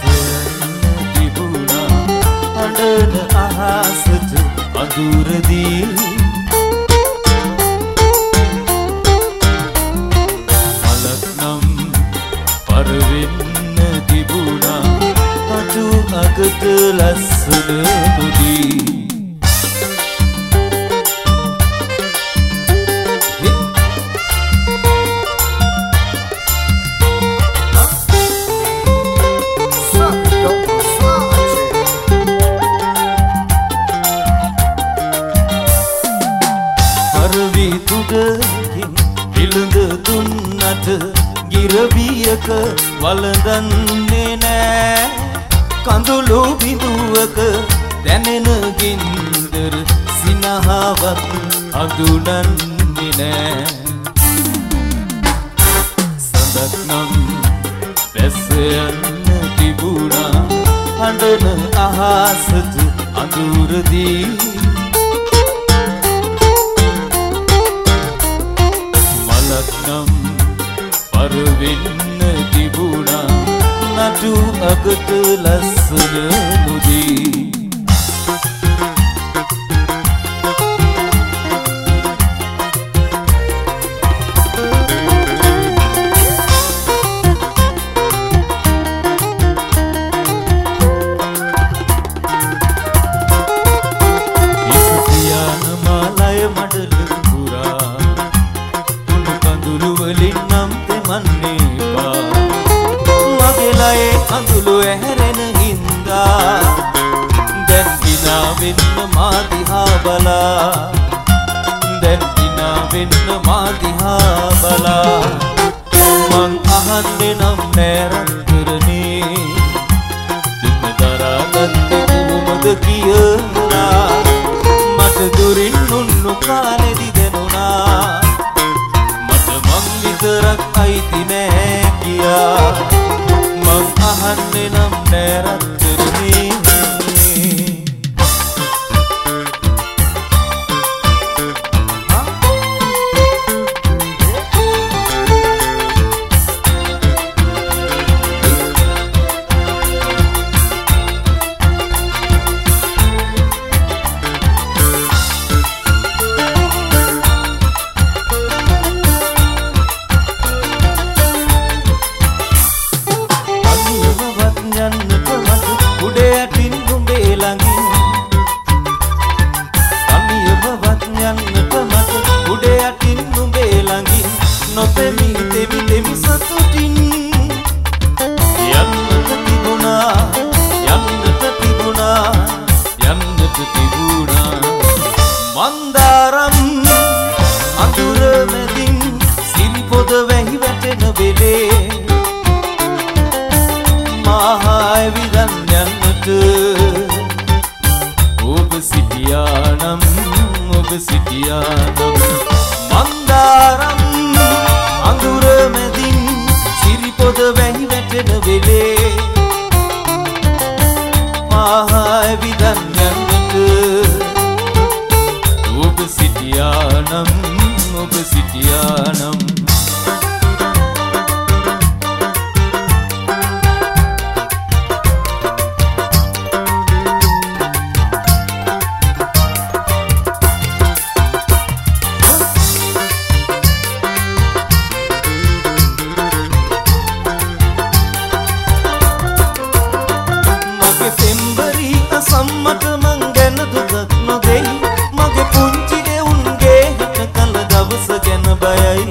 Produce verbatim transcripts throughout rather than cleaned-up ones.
තිබුණා අඬන අහසට අඳුරදී මලක් නම් පරවෙන්න තිබුණා අතු අගට ලස්සන මුදී විලඳ දුන්නට ගිරවියක වළඳන්නේ නෑ කඳුළු බිඳුවක දැනෙන ගින්දර සිනහවත් අඳුනන්නේ නෑ සඳක් නම් බැස යන්න තිබුණා අඬන අහසට අඳුරදී නම් පරවෙන්න තිබුණා නටු අගට ලස්සන මුදී ඉස්තියාන මාලය මඩල පුරා නම් තෙමන්නේවා මගේ ලයේ අඳුළු ඇහැරෙන හින්දා දැන් දිනා වෙන්න මා දිහා බලා දැන් දිනා වෙන්න මා දිහා බලා මං අහන්නේ නම් නෑරන් කරනේ දුක දරාගත්තේ කොහොමද කියලා මට දුරින් උන්නු කාලෙදි දෙනුණා විතරක් අයිති නෑ කියා මං අහන්නේ නම් නෑරත් කරනේ මන්දාරම් අඳුර මැදින් සිරිපොද වැහි වැටෙන වෙලේ මහාය විදන් යන්නට ඔබ සිටියානම් ඔබ සිටියානම් මන්දාරම් අඳුර මැදින් සිරිපොද වැහි වැටෙන වෙලේ මහාය විදන් යන්නට ඔබ සිටියානම් ඔබ සිටියානම් මගේ පෙම්බරි අසම්මත මං ගැන දුකක් නොදෙයි මගේ පුංචි එවුන්ගේ හිත කල දවස ගැන බයයි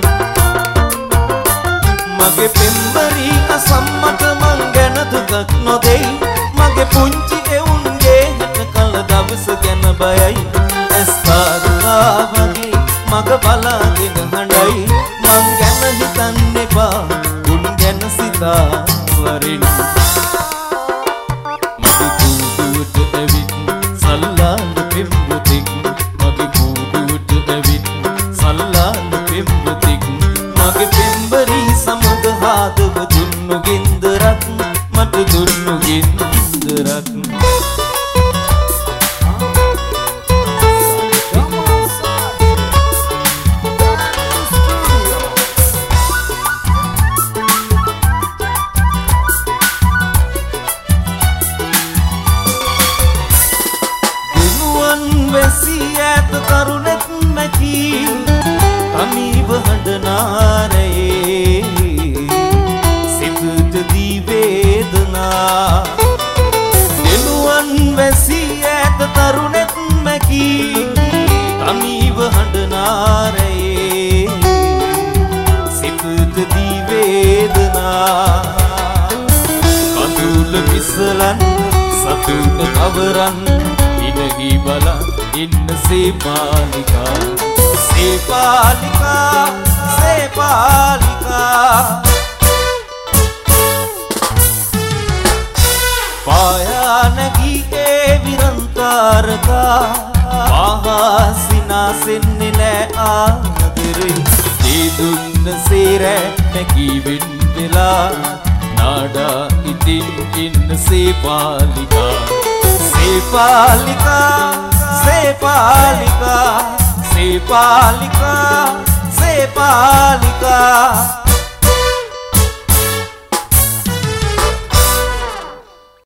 මගේ පෙම්බරි අසම්මත මං ගැන දුකක් නොදෙයි මගේ පුංචි එවුන්ගේ හිත කල දවස ගැන බයයි ඇස්පාදුරා වගේ මග බලාගෙන හඬයි මං ගැන හිතන්න එපා උන් ගැන සිතා වරින් දුන්නු ගින්දරක් තනිව හඬනාරයේ සිතට දී වේදනා කඳුල පිසලන් සතුට කවරන් ඉනගි බලන් ඉන්න සේපාලිකා සේපාලිකා සේපාලිකා පායානගී ඒ විරන්තරකා මහසිනාසෙන්නේ නෑ ආදරේ ඒ දුන්න සේරෑ නැගී වෙන් වෙලා නාඩා ඉතින් ඉන්න සේපාලිකා සේපාලිකා සේපාලිකා සේපාලිකා සේපාලිකා